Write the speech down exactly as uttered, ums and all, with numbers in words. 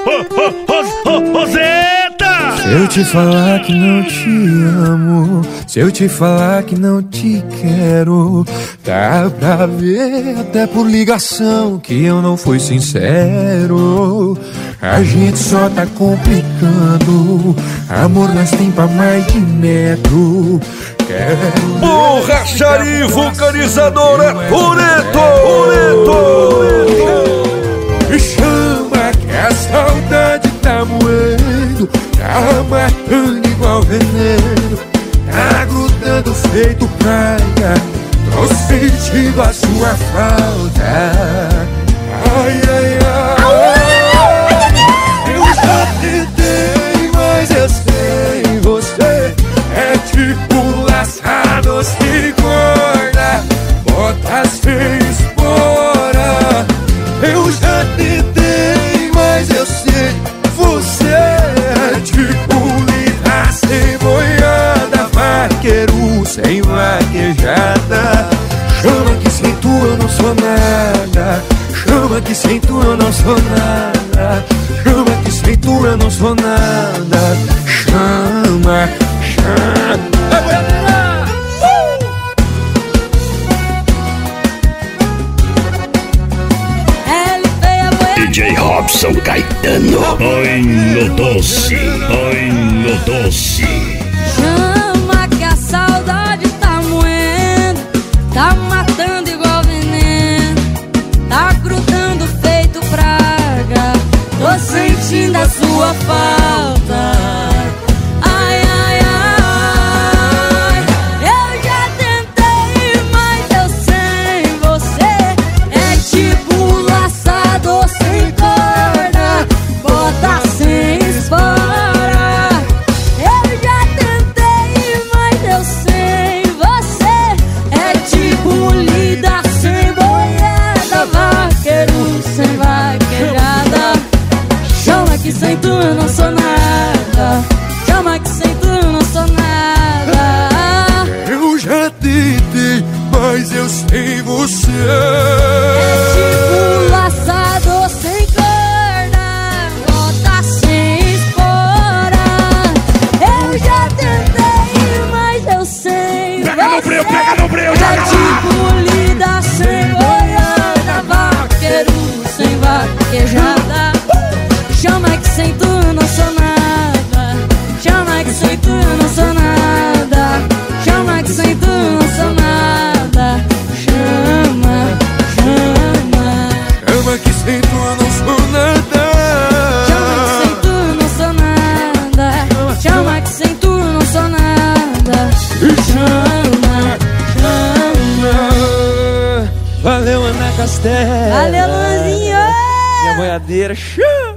Roseta! Se eu te falar que não te amo, se eu te falar que não te quero, dá pra ver até por ligação que eu não fui sincero. A gente só tá complicando, amor nós tem pra mais de metro. Borracharia vulcanizadora Toretto, Toretto. Me chama que a saudade tá moendo, tá matando igual veneno, tá grudando feito praia, tô sentindo a sua falta. Ai, ai, ai, eu já tentei, mas eu sei, você é tipo laçado sem corda, bota sem espora. Eu já tentei, mas eu sei, você é tipo lida sem boiada, vaqueiro sem vaquejada. Chama que sem tu eu não sou nada, chama que sem tu eu não sou nada, chama que sem tu eu não sou nada. Chama, chama. D J Robson Caetano, oi no doce, oi no doce. Chama que a saudade tá moendo, tá matando igual veneno, tá grudando feito praga, tô sentindo a sua falta. Ai, ai, ai, eu já tentei, mas eu sem você é tipo laçado sem corda, bota sem espora. Eu já tentei, mas eu sem você é tipo lida sem boiada, vaqueiro sem vaquejada. Chama que sem tu eu não sou nada, chama que sem tu eu não sou nada. Eu já tentei, mas eu sei você É tipo laçado sem corda, bota sem espora. Eu já tentei, mas eu sei. Pega no breu, pega no breu, É joga lá. tipo lida sem boiada, vaqueiro sem vaquejada. Chama que sem tu eu não sou nada, chama que sem tu eu não sou nada, chama que sem tu eu não sou nada. Chama, chama. Chama que sem tu eu não sou nada, Chama que sem tu eu não sou nada, chama que sem tu eu não sou nada. Chama, chama. Valeu, Ana Castela. Valeu, Luanzinho. Minha boiadeira, chama.